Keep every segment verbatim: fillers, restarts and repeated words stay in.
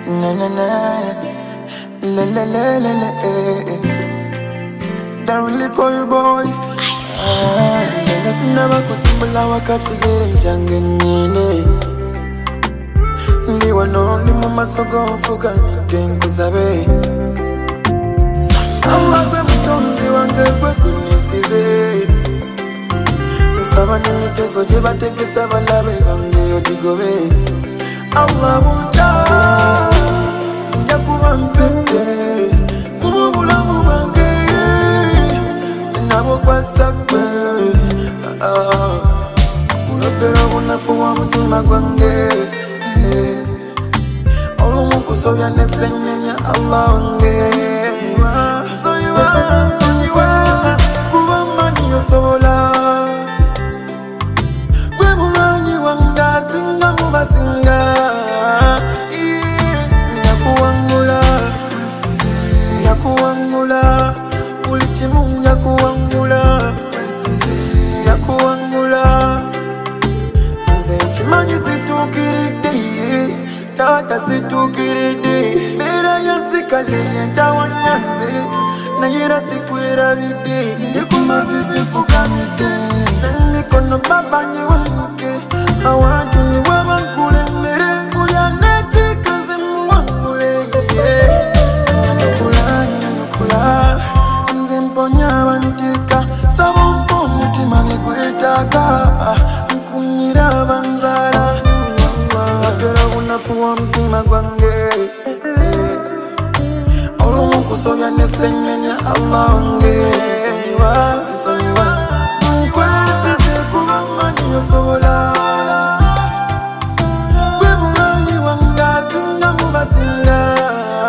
Na na na, la la la la la, eh, eh. Darling call boy. Ah, zanga sinaba kusimbula wakati gere nshange nyine. Ndi wano ndi mu masogo mfuka nige nkusabe. Allah gwe mutonzi wange gwe kunisize. Nsaba n'imitego gye bategesa balabe bange odigobe. Allah bunta sinja kuba mpedde kuba obulamu bwange sinabo kwasa gwe olobera obunafu wa mutima gwange olumu kusobya nesenenya Allah wange nsonyiwa nsonyiwa kuba mmanyi osobola gwe mulwanyi wange asinga mu basinga. Yakuwangula, ulichimu yakuwangula, yakuwangula. Nze nkimanyi situkiride, tata situkiride. Bera yansikale yentawanya nze, nayera sikwerabide. Ndikuma vivi fukamide, mikono baba nyewanuke. Awantu niwaba nkulembere, kulyaneti kaze muwangule, yeah. Nze mponya bantika sabo mpo mutima negwetaka nkunyira banzala wagera bunafu wa mutima gwange olumu kusobya nesenenya Allah wange nsonyiwa nkwesize kuba mmanyi osobola gwe bulanyi wange asinga mu basinga.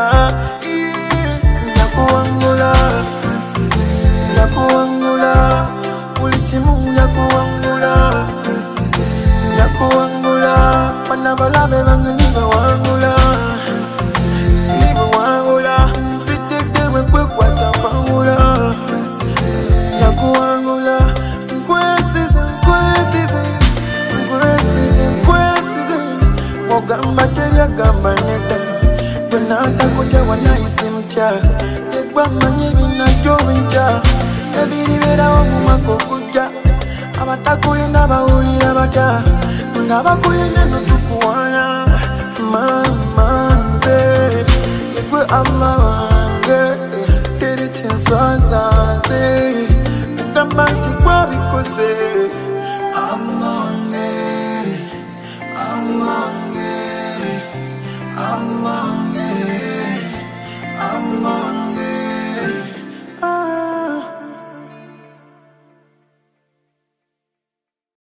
Yakuwangula, ulichimu yakuwangula, yakuwangula. Panabalabe bangu niba wangula, niba wangula. Sitete kwe kwa tapangula, yakuwangula. Nkwesize, nkwesize, nkwesize, nkwesize. Wogamba teria gamba neta, benata kuja wanaisi mtia. Yegwa manyi binajyo binja. Ebiribera omumako kujja abatakulina bawulira bata nga bakulina notukuwana mama nze yegwe Allah wange teri kinswaza nze kugamba nti gwabikoze Allah wange Allah wange Allah